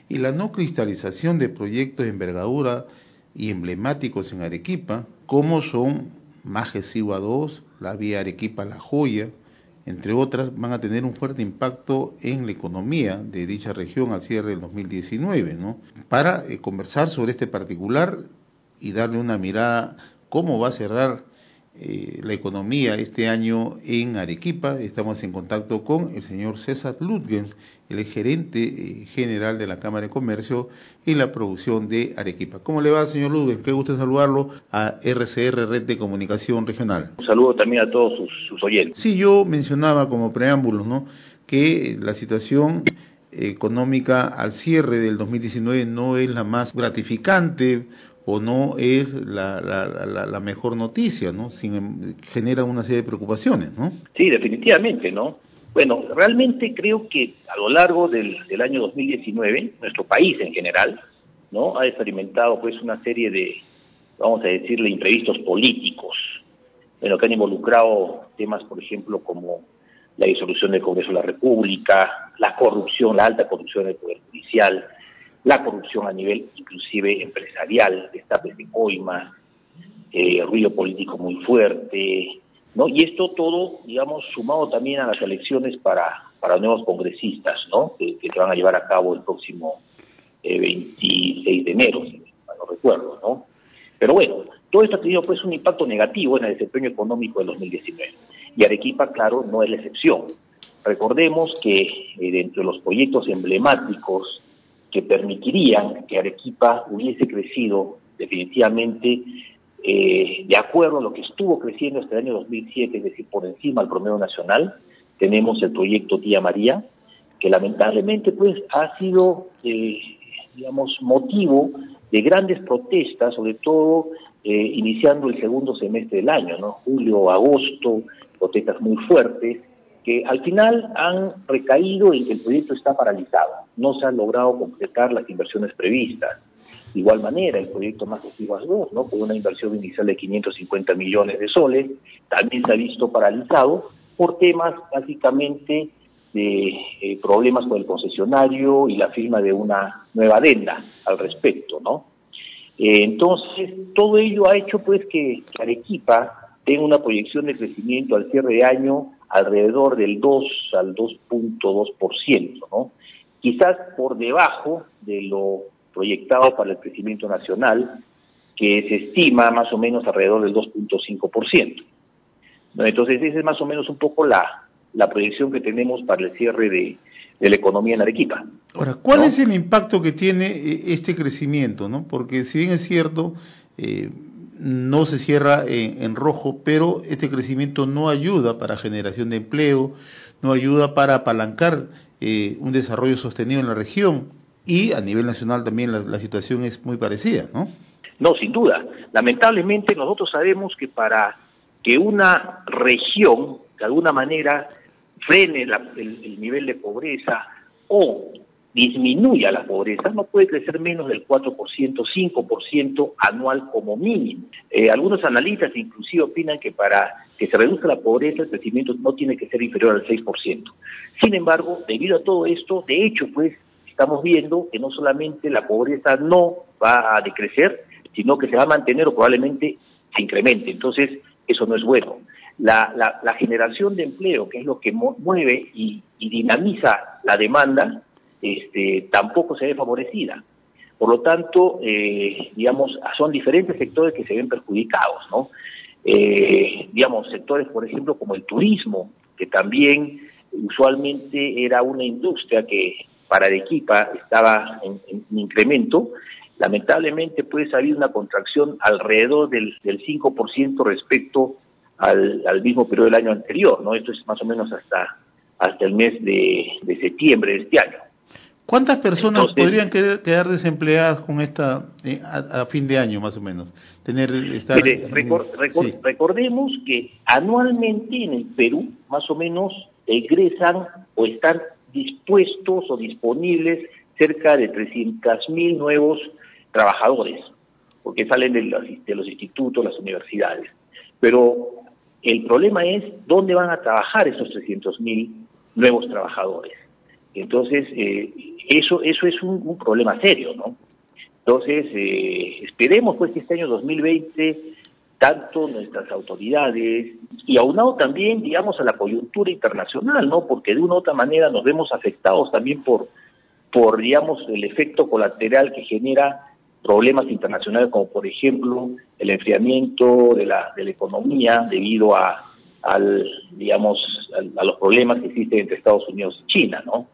y la no cristalización de proyectos de envergadura y emblemáticos en Arequipa, como son Maje Sigua II, la vía Arequipa-La Joya, entre otras, van a tener un fuerte impacto en la economía de dicha región al cierre del 2019, ¿no? Para conversar sobre este particular y darle una mirada cómo va a cerrar la economía este año en Arequipa, estamos en contacto con el señor César Lütgen, el gerente general de la Cámara de Comercio en la producción de Arequipa. ¿Cómo le va, señor Lütgen? Qué gusto saludarlo a RCR, Red de Comunicación Regional. Un saludo también a todos sus oyentes. Sí, yo mencionaba como preámbulo, ¿no?, que la situación económica al cierre del 2019 no es la más gratificante o no es la mejor noticia, ¿no? Genera una serie de preocupaciones, ¿no? Sí, definitivamente, ¿no? Bueno, realmente creo que a lo largo del año 2019, nuestro país en general, ¿no?, ha experimentado pues una serie de, vamos a decirle, imprevistos políticos, bueno, que han involucrado temas, por ejemplo, como la disolución del Congreso de la República, la corrupción, la alta corrupción del Poder Judicial, la corrupción a nivel inclusive empresarial, destapes de coimas, ruido político muy fuerte, ¿no? Y esto todo, digamos, sumado también a las elecciones para nuevos congresistas, ¿no?, que se van a llevar a cabo el próximo 26 de enero, si mal no recuerdo, ¿no? Pero bueno, todo esto ha tenido pues un impacto negativo en el desempeño económico del 2019. Y Arequipa, claro, no es la excepción. Recordemos que dentro de los proyectos emblemáticos que permitirían que Arequipa hubiese crecido definitivamente de acuerdo a lo que estuvo creciendo hasta el año 2007, es decir, por encima del promedio nacional, tenemos el proyecto Tía María, que lamentablemente pues ha sido, digamos, motivo de grandes protestas, sobre todo iniciando el segundo semestre del año, ¿no?, julio, agosto, protestas muy fuertes, que al final han recaído en que el proyecto está paralizado, no se han logrado completar las inversiones previstas. De igual manera, el proyecto Maje Sigua II, ¿no?, con una inversión inicial de 550 millones de soles, también se ha visto paralizado por temas básicamente de problemas con el concesionario y la firma de una nueva adenda al respecto, ¿no? Entonces, todo ello ha hecho pues que Arequipa tenga una proyección de crecimiento al cierre de año alrededor del 2 al 2.2%, ¿no? Quizás por debajo de lo proyectado para el crecimiento nacional, que se estima más o menos alrededor del 2.5%. ¿No? Entonces, esa es más o menos un poco la proyección que tenemos para el cierre de la economía en Arequipa. Ahora, ¿cuál es el impacto que tiene este crecimiento, ¿no? Porque si bien es cierto, no se cierra en rojo, pero este crecimiento no ayuda para generación de empleo, no ayuda para apalancar un desarrollo sostenido en la región, y a nivel nacional también la situación es muy parecida, ¿no? No, sin duda. Lamentablemente nosotros sabemos que para que una región de alguna manera frene el nivel de pobreza o disminuya la pobreza, no puede crecer menos del 4%, 5% anual como mínimo. Algunos analistas inclusive opinan que para que se reduzca la pobreza el crecimiento no tiene que ser inferior al 6%. Sin embargo, debido a todo esto, de hecho, pues, estamos viendo que no solamente la pobreza no va a decrecer, sino que se va a mantener o probablemente se incremente. Entonces, eso no es bueno. La generación de empleo, que es lo que mueve y dinamiza la demanda, tampoco se ve favorecida. Por lo tanto, digamos, son diferentes sectores que se ven perjudicados, ¿no? Digamos, sectores, por ejemplo, como el turismo, que también usualmente era una industria que para Arequipa estaba en incremento. Lamentablemente, pues, ha habido una contracción alrededor del 5% respecto al mismo periodo del año anterior, ¿no? Esto es más o menos hasta el mes de septiembre de este año. ¿Cuántas personas podrían quedar desempleadas con esta a fin de año, más o menos? Recordemos que anualmente en el Perú, más o menos, egresan o están dispuestos o disponibles cerca de 300.000 nuevos trabajadores, porque salen de los institutos, las universidades. Pero el problema es dónde van a trabajar esos 300.000 nuevos trabajadores. Entonces, eso es un problema serio, ¿no? Entonces, esperemos pues que este año 2020, tanto nuestras autoridades, y aunado también, digamos, a la coyuntura internacional, ¿no? Porque de una u otra manera nos vemos afectados también por digamos, el efecto colateral que genera problemas internacionales, como por ejemplo el enfriamiento de la economía debido a los problemas que existen entre Estados Unidos y China, ¿no?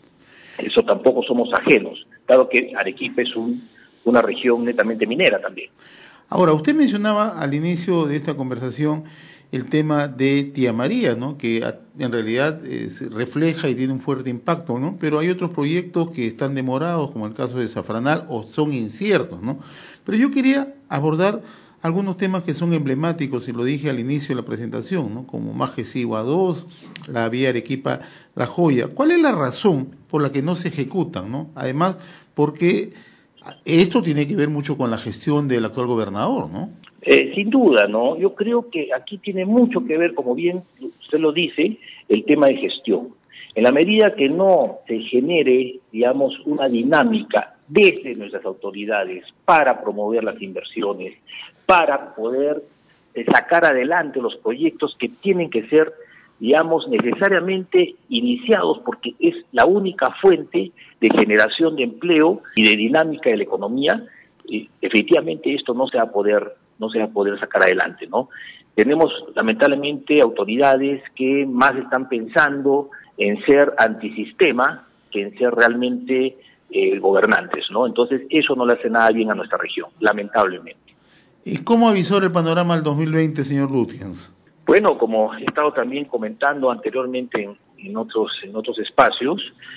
Eso tampoco somos ajenos, dado que Arequipa es una región netamente minera también. Ahora, usted mencionaba al inicio de esta conversación el tema de Tía María, ¿no? Que en realidad se refleja y tiene un fuerte impacto, ¿no? Pero hay otros proyectos que están demorados, como el caso de Zafranal, o son inciertos, ¿no? Pero yo quería abordar algunos temas que son emblemáticos, y lo dije al inicio de la presentación, ¿no? Como Majesigua 2, la vía Arequipa La Joya. ¿Cuál es la razón por la que no se ejecutan, ¿no? Además, porque esto tiene que ver mucho con la gestión del actual gobernador, ¿no? Sin duda, ¿no? Yo creo que aquí tiene mucho que ver, como bien usted lo dice, el tema de gestión. En la medida que no se genere, digamos, una dinámica desde nuestras autoridades para promover las inversiones, para poder sacar adelante los proyectos que tienen que ser, digamos, necesariamente iniciados, porque es la única fuente de generación de empleo y de dinámica de la economía, efectivamente esto no se va a poder sacar adelante, ¿no? Tenemos lamentablemente autoridades que más están pensando en ser antisistema que en ser realmente gobernantes, ¿no? Entonces eso no le hace nada bien a nuestra región, lamentablemente. ¿Y cómo avisora el panorama del 2020, señor Lutyens? Bueno, como he estado también comentando anteriormente en otros espacios,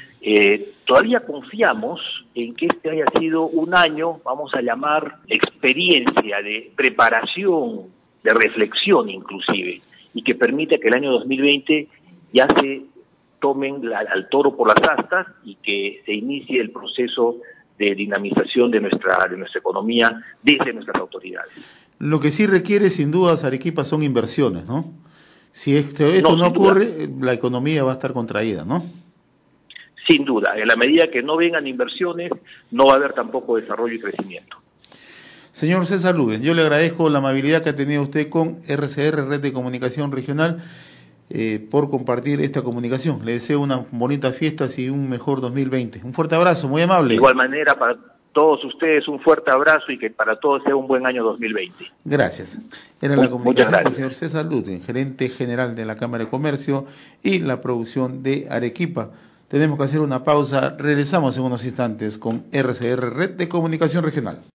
todavía confiamos en que este haya sido un año, vamos a llamar, experiencia de preparación, de reflexión inclusive, y que permite que el año 2020 ya se tomen al toro por las astas y que se inicie el proceso de dinamización de nuestra economía desde nuestras autoridades. Lo que sí requiere sin dudas Arequipa son inversiones, ¿no? Si esto no ocurre, la economía va a estar contraída, ¿no? Sin duda, en la medida que no vengan inversiones, no va a haber tampoco desarrollo y crecimiento. Señor César Lutyens, yo le agradezco la amabilidad que ha tenido usted con RCR, Red de Comunicación Regional, por compartir esta comunicación. Le deseo unas bonitas fiestas y un mejor 2020. Un fuerte abrazo, muy amable. De igual manera, para todos ustedes un fuerte abrazo y que para todos sea un buen año 2020. Gracias. Era la comunicación con el señor César Lutyens, gerente general de la Cámara de Comercio y la producción de Arequipa. Tenemos que hacer una pausa, regresamos en unos instantes con RCR, Red de Comunicación Regional.